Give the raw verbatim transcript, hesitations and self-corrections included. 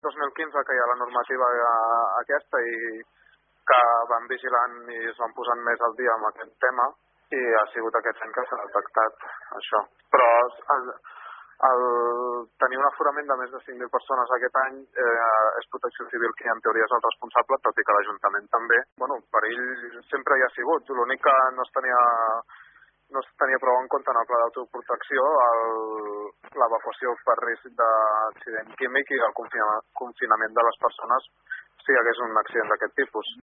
dos mil quinze que hi ha la normativa aquesta i que van vigilant i es van posant més al dia amb aquest tema i ha sigut aquest any que s'ha detectat això. Però el, el tenir un aforament de més de cinc mil persones aquest any eh, és Protecció Civil qui en teoria és el responsable, tot i que l'Ajuntament també. Bueno, perill sempre hi ha sigut, l'únic que no es tenia no es tenia prou en compte en el pla d'autoprotecció l'evacuació per risc d'accident químic i el confinament de les persones si hi hagués un accident d'aquest tipus.